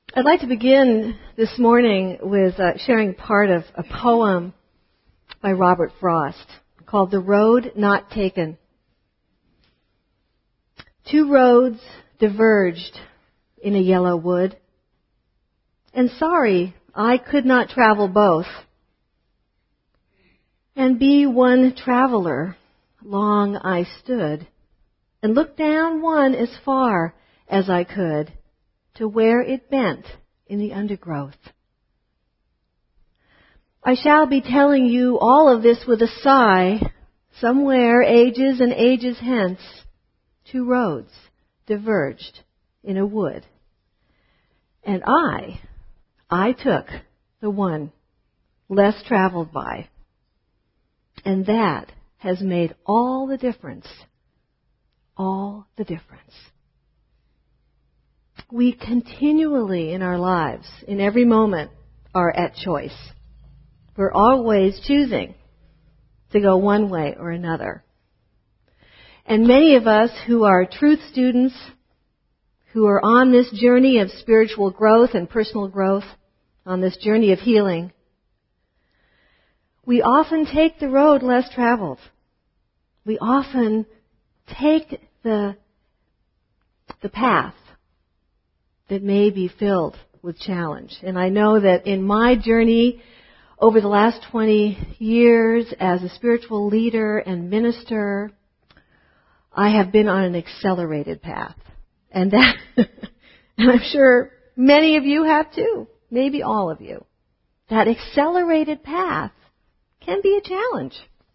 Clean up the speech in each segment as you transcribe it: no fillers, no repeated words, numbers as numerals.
I'd like to begin this morning with sharing part of a poem by Robert Frost called The Road Not Taken. Two roads diverged in a yellow wood, and sorry I could not travel both. And be one traveler, long I stood, and looked down one as far as I could, to where it bent in the undergrowth. I shall be telling you all of this with a sigh. Somewhere, ages and ages hence, two roads diverged in a wood. And I took the one less traveled by. And that has made all the difference. All the difference. We continually in our lives, in every moment, are at choice. We're always choosing to go one way or another. And many of us who are truth students, who are on this journey of spiritual growth and personal growth, on this journey of healing, we often take the road less traveled. We often take the path that may be filled with challenge. And I know that in my journey over the last 20 years as a spiritual leader and minister, I have been on an accelerated path. And and I'm sure many of you have too. Maybe all of you. That accelerated path can be a challenge.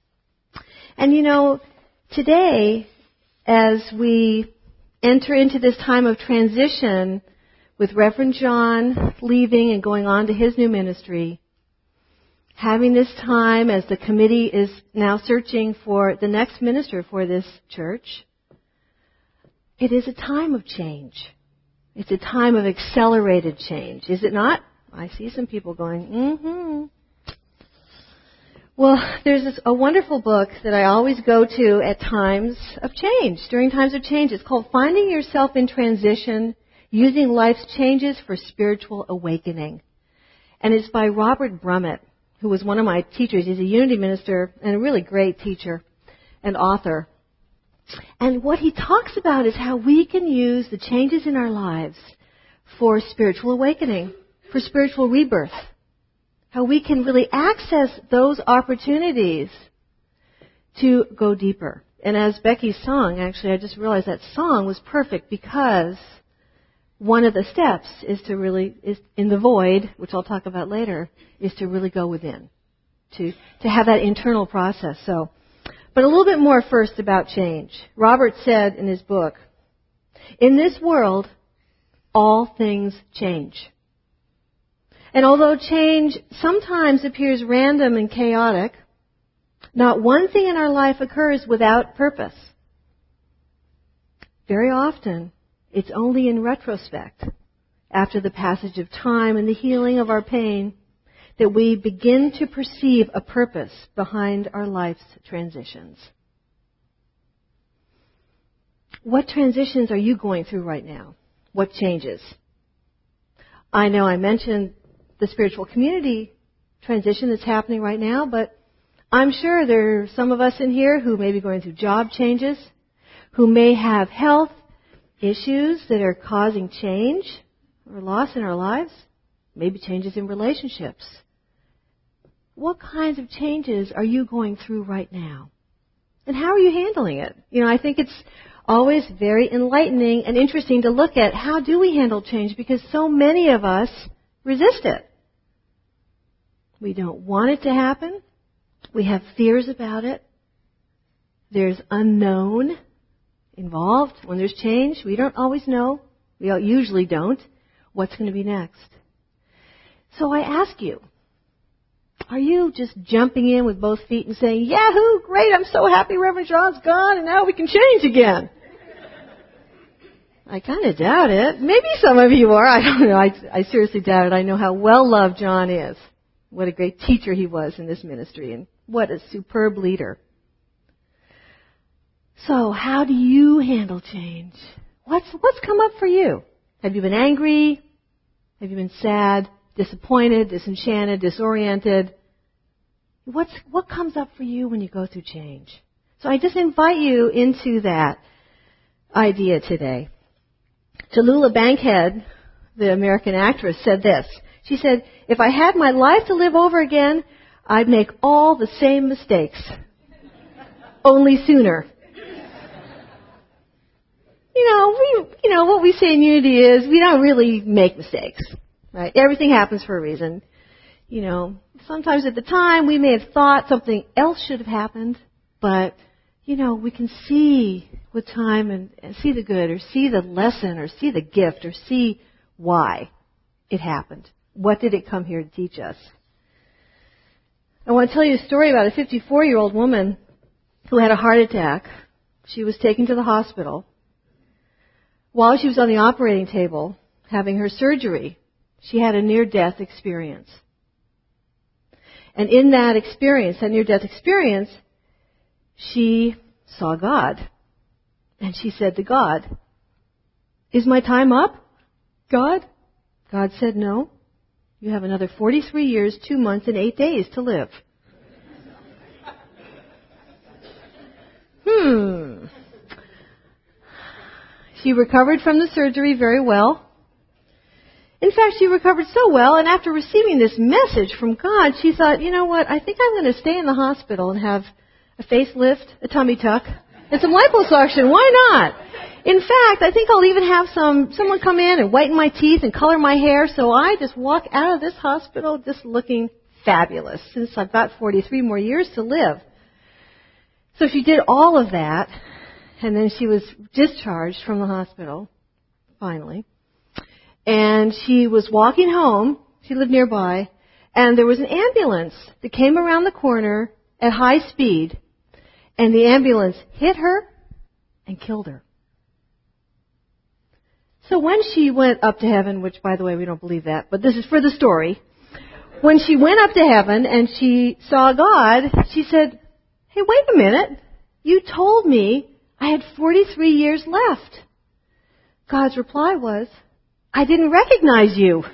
And today, as we enter into this time of transition with Reverend John leaving and going on to his new ministry, having this time as the committee is now searching for the next minister for this church, it is a time of change. It's a time of accelerated change, is it not? I see some people going, mm-hmm. Well, there's a wonderful book that I always go to at times of change, during times of change. It's called Finding Yourself in Transition, Using Life's Changes for Spiritual Awakening. And it's by Robert Brummett, who was one of my teachers. He's a Unity minister and a really great teacher and author. And what he talks about is how we can use the changes in our lives for spiritual awakening, for spiritual rebirth. How we can really access those opportunities to go deeper. And as Becky's song, actually, I just realized that song was perfect because one of the steps is in the void, which I'll talk about later, is to really go within, to have that internal process. But a little bit more first about change. Robert said in his book, in this world, all things change. And although change sometimes appears random and chaotic, not one thing in our life occurs without purpose. Very often, it's only in retrospect, after the passage of time and the healing of our pain, that we begin to perceive a purpose behind our life's transitions. What transitions are you going through right now? What changes? I know I mentioned the spiritual community transition that's happening right now, but I'm sure there are some of us in here who may be going through job changes, who may have health issues that are causing change or loss in our lives, maybe changes in relationships. What kinds of changes are you going through right now? And how are you handling it? I think it's always very enlightening and interesting to look at how do we handle change, because so many of us resist it. We don't want it to happen. We have fears about it. There's unknown involved. When there's change, we don't always know. We usually don't. What's going to be next? So I ask you, are you just jumping in with both feet and saying, Yahoo, great, I'm so happy Reverend John's gone and now we can change again? I kind of doubt it. Maybe some of you are. I don't know. I seriously doubt it. I know how well loved John is. What a great teacher he was in this ministry, and what a superb leader. So how do you handle change? What's come up for you? Have you been angry? Have you been sad, disappointed, disenchanted, disoriented? What comes up for you when you go through change? So I just invite you into that idea today. Tallulah Bankhead, the American actress, said this. She said, "If I had my life to live over again, I'd make all the same mistakes, only sooner." What we say in Unity is we don't really make mistakes, right? Everything happens for a reason. Sometimes at the time we may have thought something else should have happened, but, we can see with time and see the good or see the lesson or see the gift or see why it happened. What did it come here to teach us? I want to tell you a story about a 54-year-old woman who had a heart attack. She was taken to the hospital. While she was on the operating table having her surgery, she had a near-death experience. And in that experience, that near-death experience, she saw God. And she said to God, "Is my time up, God?" God said, "No. You have another 43 years, 2 months, and 8 days to live." She recovered from the surgery very well. In fact, she recovered so well, and after receiving this message from God, she thought, you know what, I think I'm going to stay in the hospital and have a facelift, a tummy tuck, and some liposuction. Why not? In fact, I think I'll even have someone come in and whiten my teeth and color my hair, so I just walk out of this hospital just looking fabulous, since I've got 43 more years to live. So she did all of that, and then she was discharged from the hospital, finally. And she was walking home. She lived nearby. And there was an ambulance that came around the corner at high speed. And the ambulance hit her and killed her. So when she went up to heaven, which, by the way, we don't believe that, but this is for the story. When she went up to heaven and she saw God, she said, "Hey, wait a minute. You told me I had 43 years left." God's reply was, "I didn't recognize you."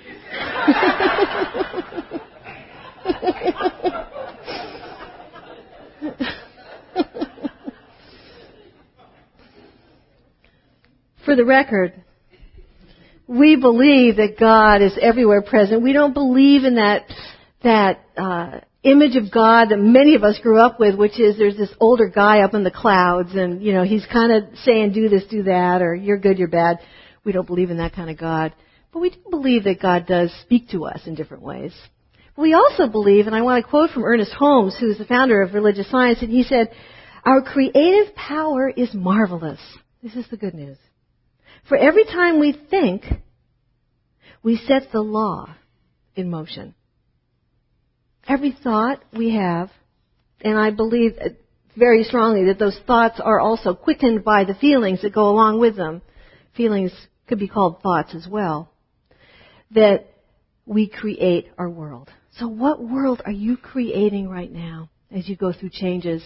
For the record, we believe that God is everywhere present. We don't believe in that image of God that many of us grew up with, which is there's this older guy up in the clouds and, he's kind of saying do this, do that, or you're good, you're bad. We don't believe in that kind of God. But we do believe that God does speak to us in different ways. We also believe, and I want to quote from Ernest Holmes, who's the founder of religious science, and he said, "Our creative power is marvelous." This is the good news. "For every time we think, we set the law in motion." Every thought we have, and I believe very strongly that those thoughts are also quickened by the feelings that go along with them. Feelings could be called thoughts as well. That we create our world. So what world are you creating right now as you go through changes?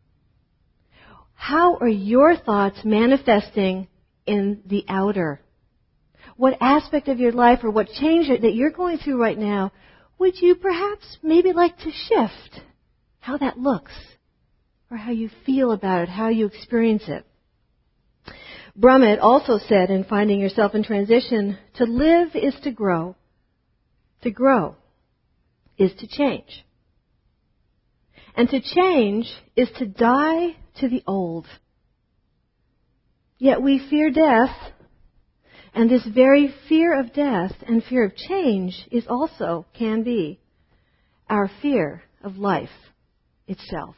How are your thoughts manifesting in the outer? What aspect of your life or what change that you're going through right now would you perhaps maybe like to shift? How that looks, or how you feel about it, how you experience it. Brummett also said in Finding Yourself in Transition, to live is to grow. To grow is to change. And to change is to die to the old. Yet we fear death, and this very fear of death and fear of change is also, can be, our fear of life itself.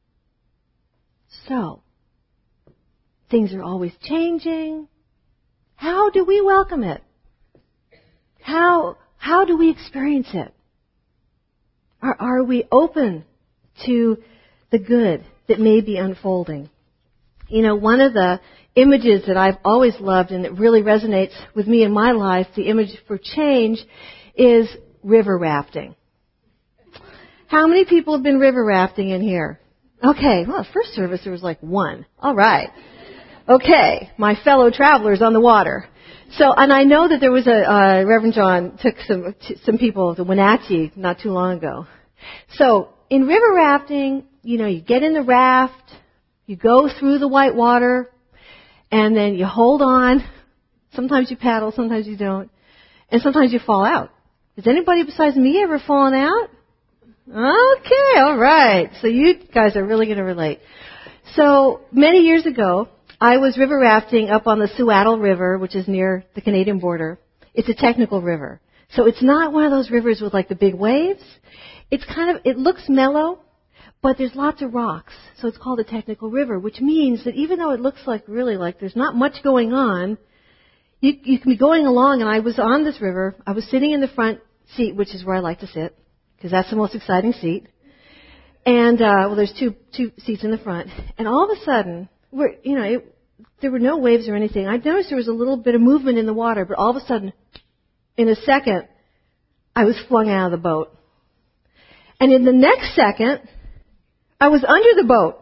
So, things are always changing. How do we welcome it? How do we experience it? Are we open to the good that may be unfolding? One of the images that I've always loved and that really resonates with me in my life, the image for change, is river rafting. How many people have been river rafting in here? Okay, well, first service there was like one. All right. Okay, my fellow travelers on the water. So, and I know that there was Reverend John took some people to Wenatchee not too long ago. So, in river rafting, you get in the raft, you go through the white water, and then you hold on. Sometimes you paddle, sometimes you don't, and sometimes you fall out. Has anybody besides me ever fallen out? Okay, all right. So you guys are really going to relate. So many years ago, I was river rafting up on the Suattle River, which is near the Canadian border. It's a technical river. So it's not one of those rivers with like the big waves. It looks mellow, but there's lots of rocks. So it's called a technical river, which means that even though it looks like there's not much going on, you can be going along, and I was on this river. I was sitting in the front seat, which is where I like to sit, because that's the most exciting seat. And, there's two seats in the front. And all of a sudden, there were no waves or anything. I noticed there was a little bit of movement in the water, but all of a sudden, in a second, I was flung out of the boat. And in the next second, I was under the boat.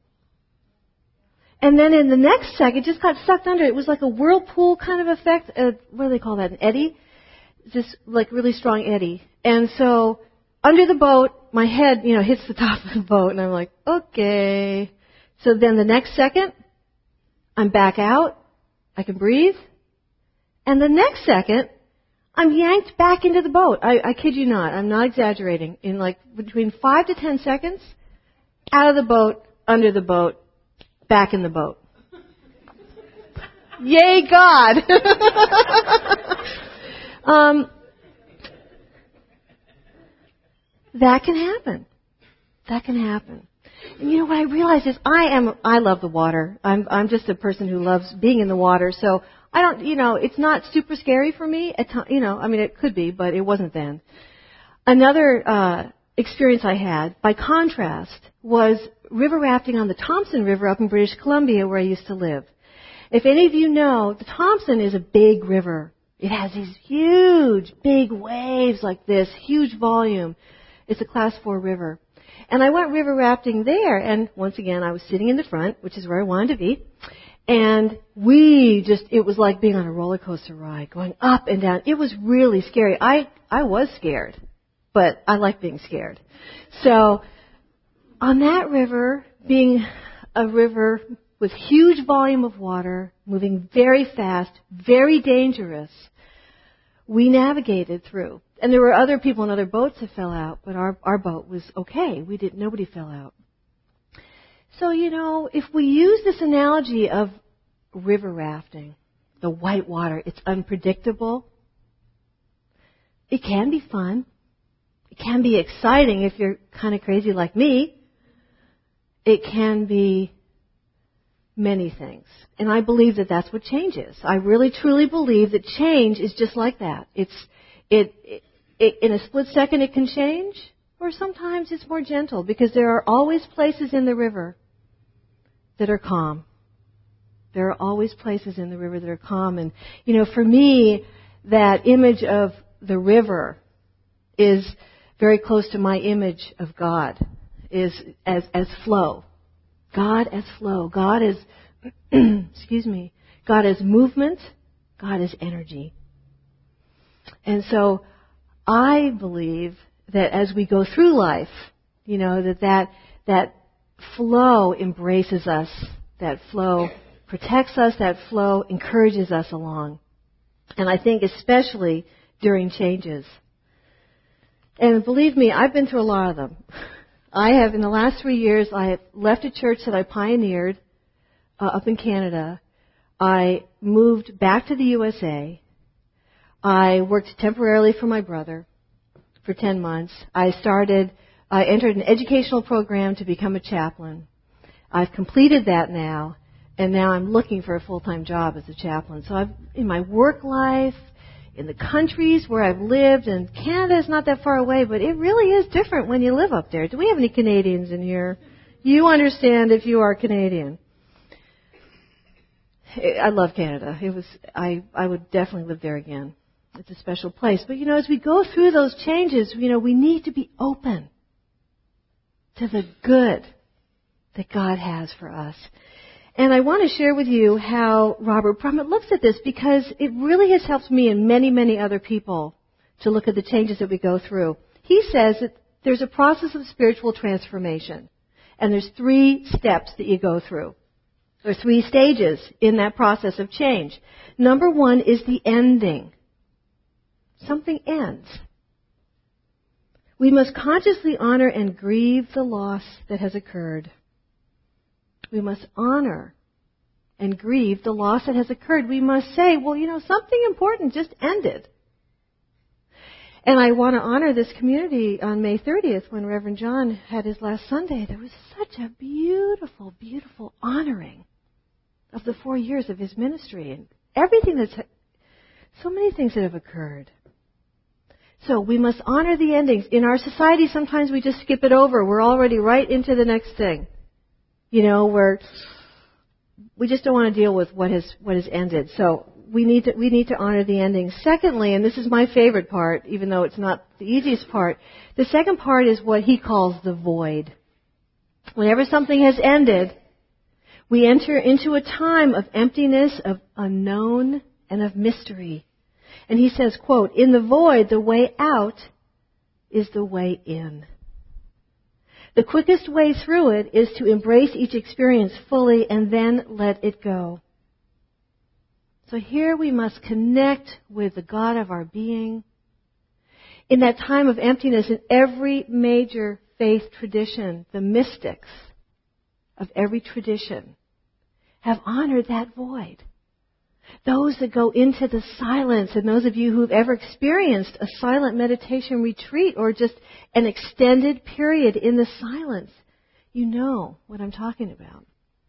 And then in the next second, just got sucked under. It was like a whirlpool kind of effect. What do they call that? An eddy? Just like really strong eddy. And so under the boat, my head, hits the top of the boat, and I'm like, okay. So then the next second, I'm back out. I can breathe. And the next second, I'm yanked back into the boat. I kid you not. I'm not exaggerating. In like between 5 to 10 seconds, out of the boat, under the boat, back in the boat. Yay, God! That can happen. That can happen. And what I realize is I love the water. I'm just a person who loves being in the water. So I don't, it's not super scary for me. It could be, but it wasn't then. Another experience I had, by contrast, was river rafting on the Thompson River up in British Columbia, where I used to live. If any of you know, the Thompson is a big river. It has these huge, big waves like this, huge volume. It's a Class 4 river. And I went river rafting there, and once again, I was sitting in the front, which is where I wanted to be. And it was like being on a roller coaster ride, going up and down. It was really scary. I was scared, but I like being scared. So, on that river, being a river with huge volume of water, moving very fast, very dangerous, we navigated through. And there were other people in other boats that fell out, but our boat was okay. Nobody fell out. So, if we use this analogy of river rafting, the white water, it's unpredictable. It can be fun. It can be exciting if you're kind of crazy like me. It can be many things. And I believe that that's what change is. I really truly believe that change is just like that. In a split second it can change, or sometimes it's more gentle, because there are always places in the river that are calm. There are always places in the river that are calm. And, for me, that image of the river is very close to my image of God, is as flow. God as flow. God as, God as movement. God as energy. And so I believe that as we go through life, that flow embraces us, that flow protects us, that flow encourages us along. And I think especially during changes. And believe me, I've been through a lot of them. In the last 3 years, I have left a church that I pioneered up in Canada. I moved back to the USA. I worked temporarily for my brother for 10 months. I entered an educational program to become a chaplain. I've completed that now, and now I'm looking for a full-time job as a chaplain. So in my work life, in the countries where I've lived, and Canada is not that far away, but it really is different when you live up there. Do we have any Canadians in here? You understand if you are Canadian. I love Canada. I would definitely live there again. It's a special place. But, as we go through those changes, we need to be open to the good that God has for us. And I want to share with you how Robert Brummett looks at this, because it really has helped me and many, many other people to look at the changes that we go through. He says that there's a process of spiritual transformation, and there's 3 steps that you go through. There are 3 stages in that process of change. Number 1 is the ending. Something ends. We must consciously honor and grieve the loss that has occurred. We must honor and grieve the loss that has occurred. We must say, well, something important just ended. And I want to honor this community on May 30th when Reverend John had his last Sunday. There was such a beautiful, beautiful honoring of the 4 years of his ministry and everything so many things that have occurred. So we must honor the endings. In our society, sometimes we just skip it over. We're already right into the next thing. We just don't want to deal with what has ended. So we need to honor the endings. Secondly, and this is my favorite part, even though it's not the easiest part, the second part is what he calls the void. Whenever something has ended, we enter into a time of emptiness, of unknown, and of mystery. And he says, quote, "In the void, the way out is the way in." The quickest way through it is to embrace each experience fully and then let it go. So here we must connect with the God of our being. In that time of emptiness, in every major faith tradition, the mystics of every tradition have honored that void. Those that go into the silence, and those of you who've ever experienced a silent meditation retreat or just an extended period in the silence, you know what I'm talking about.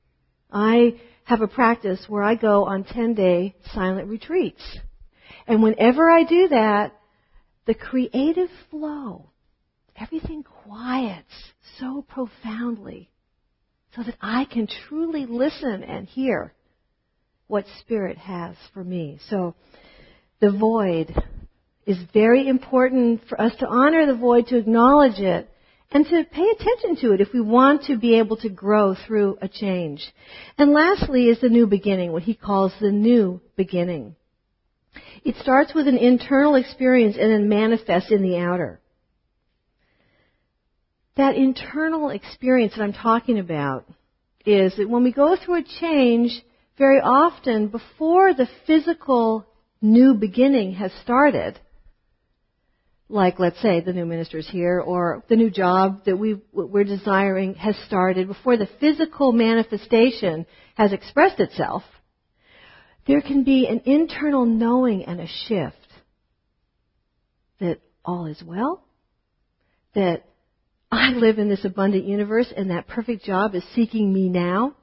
I have a practice where I go on 10-day silent retreats. And whenever I do that, the creative flow, everything quiets so profoundly so that I can truly listen and hear what Spirit has for me. So the void is very important for us to honor the void, to acknowledge it, and to pay attention to it if we want to be able to grow through a change. And lastly is the new beginning, what he calls the new beginning. It starts with an internal experience and then manifests in the outer. That internal experience that I'm talking about is that when we go through a change, very often, before the physical new beginning has started, like, let's say, the new minister's here, or the new job that we're desiring has started, before the physical manifestation has expressed itself, there can be an internal knowing and a shift that all is well, that I live in this abundant universe and that perfect job is seeking me now.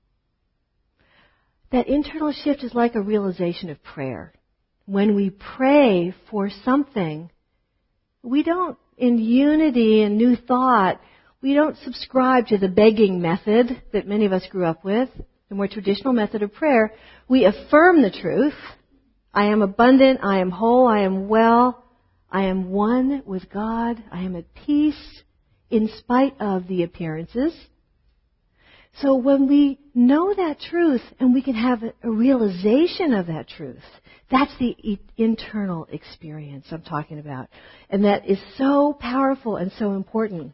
That internal shift is like a realization of prayer. When we pray for something, we don't, in unity and new thought, we don't subscribe to the begging method that many of us grew up with, the more traditional method of prayer. We affirm the truth. I am abundant, I am whole, I am well, I am one with God, I am at peace in spite of the appearances. So when we know that truth and we can have a realization of that truth, that's the internal experience I'm talking about. And that is so powerful and so important.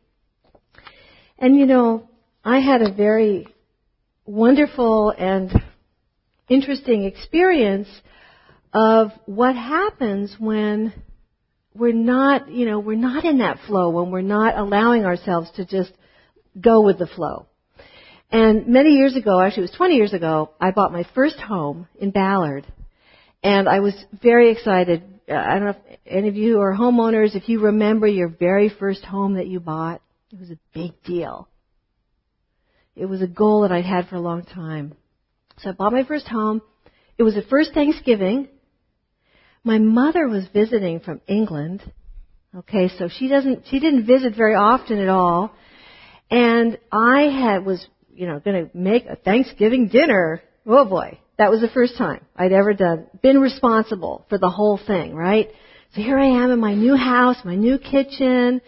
And I had a very wonderful and interesting experience of what happens when we're not in that flow, when we're not allowing ourselves to just go with the flow. And many years ago, actually it was 20 years ago, I bought my first home in Ballard. And I was very excited. I don't know if any of you are homeowners, if you remember your very first home that you bought. It was a big deal. It was a goal that I'd had for a long time. So I bought my first home. It was the first Thanksgiving. My mother was visiting from England. Okay, so she didn't visit very often at all. And I was going to make a Thanksgiving dinner. Oh boy, that was the first time I'd ever been responsible for the whole thing, right? So here I am in my new house, my new kitchen,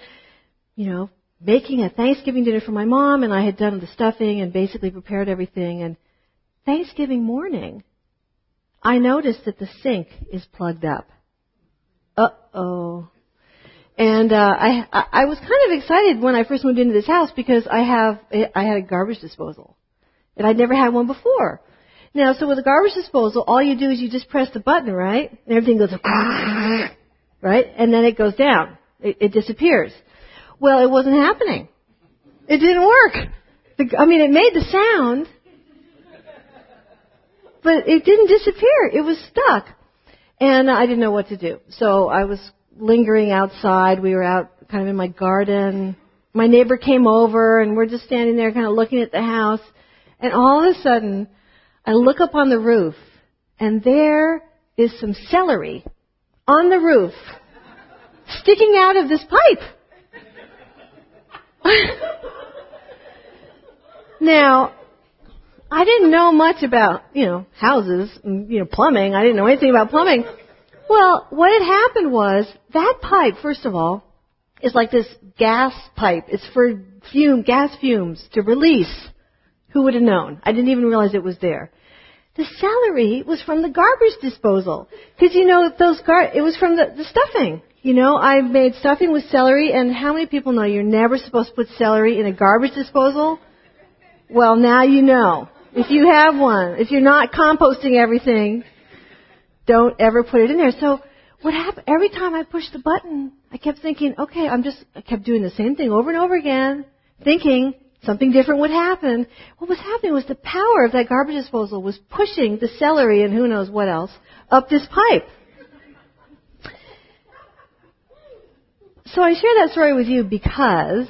making a Thanksgiving dinner for my mom, and I had done the stuffing and basically prepared everything. And Thanksgiving morning, I noticed that the sink is plugged up. Uh-oh. And I was kind of excited when I first moved into this house because I had a garbage disposal. And I'd never had one before. Now, so with a garbage disposal, all you do is you just press the button, right? And everything goes, right? And then it goes down. It disappears. Well, it wasn't happening. It didn't work. It made the sound, but it didn't disappear. It was stuck. And I didn't know what to do. So I was lingering outside. We were out kind of in my garden. My neighbor came over, and we're just standing there kind of looking at the house. And all of a sudden, I look up on the roof, and there is some celery on the roof sticking out of this pipe. Now, I didn't know much about, houses and, plumbing. I didn't know anything about plumbing. Well, what had happened was that pipe, first of all, is like this gas pipe. It's for gas fumes to release. Who would have known? I didn't even realize it was there. The celery was from the garbage disposal. Because, it was from the stuffing. I made stuffing with celery, and how many people know you're never supposed to put celery in a garbage disposal? Well, now you know. If you have one, if you're not composting everything, don't ever put it in there. So what happened, every time I pushed the button, I kept thinking, okay, I kept doing the same thing over and over again, thinking something different would happen. What was happening was the power of that garbage disposal was pushing the celery and who knows what else up this pipe. So I share that story with you because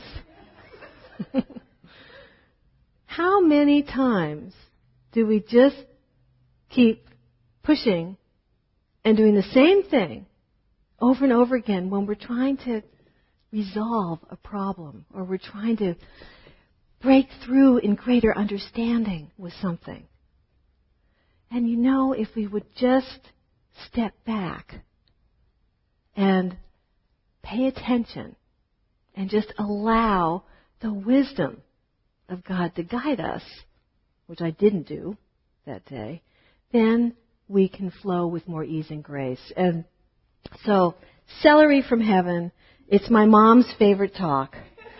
how many times do we just keep pushing and doing the same thing over and over again when we're trying to resolve a problem or we're trying to break through in greater understanding with something? And if we would just step back and pay attention and just allow the wisdom of God to guide us, which I didn't do that day, then we can flow with more ease and grace. And so, celery from heaven, it's my mom's favorite talk.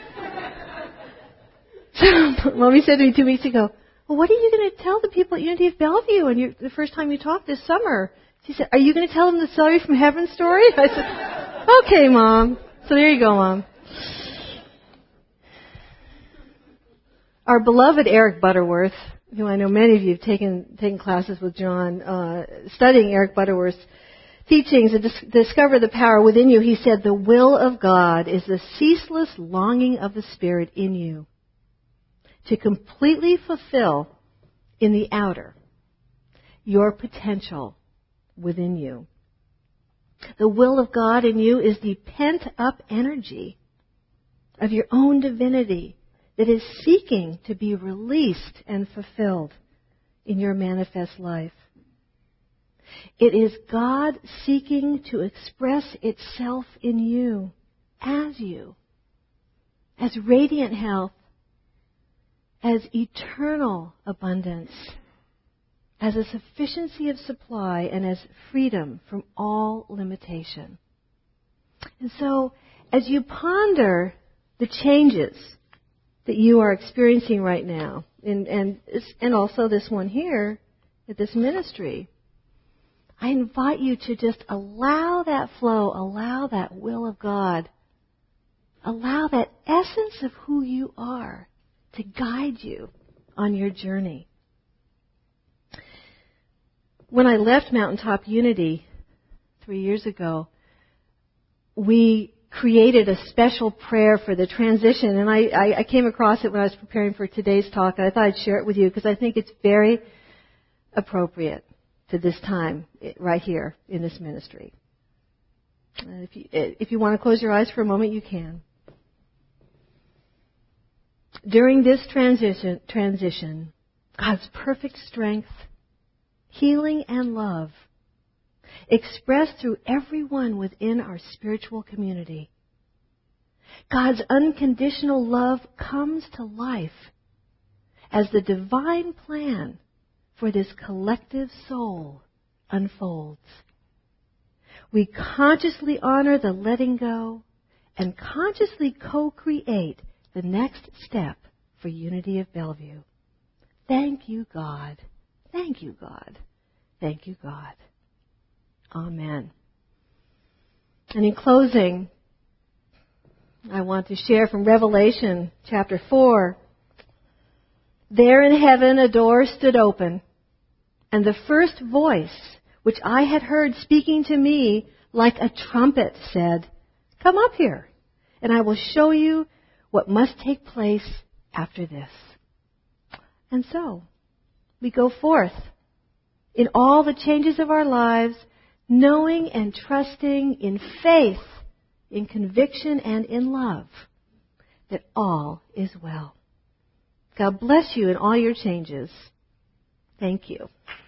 So, Mommy said to me 2 weeks ago, well, what are you going to tell the people at Unity of Bellevue and the first time you talked this summer? She said, are you going to tell them the celery from heaven story? I said, okay, Mom. So there you go, Mom. Our beloved Eric Butterworth, who I know many of you have taken classes with John, studying Eric Butterworth's teachings and discover the power within you, he said, the will of God is the ceaseless longing of the Spirit in you to completely fulfill in the outer your potential within you. The will of God in you is the pent-up energy of your own divinity that is seeking to be released and fulfilled in your manifest life. It is God seeking to express itself in you, as radiant health, as eternal abundance, as a sufficiency of supply, and as freedom from all limitation. And so, as you ponder the changes that you are experiencing right now, and also this one here at this ministry, I invite you to just allow that flow, allow that will of God, allow that essence of who you are to guide you on your journey. When I left Mountaintop Unity 3 years ago, we created a special prayer for the transition, and I came across it when I was preparing for today's talk, and I thought I'd share it with you because I think it's very appropriate to this time right here in this ministry. If you want to close your eyes for a moment, you can. During this transition, God's perfect strength, healing, and love expressed through everyone within our spiritual community. God's unconditional love comes to life as the divine plan for this collective soul unfolds. We consciously honor the letting go and consciously co-create the next step for Unity of Bellevue. Thank you, God. Thank you, God. Thank you, God. Amen. And in closing, I want to share from Revelation chapter 4. There in heaven a door stood open, and the first voice which I had heard speaking to me like a trumpet said, "Come up here, and I will show you what must take place after this." And so, we go forth in all the changes of our lives, knowing and trusting in faith, in conviction, and in love that all is well. God bless you in all your changes. Thank you.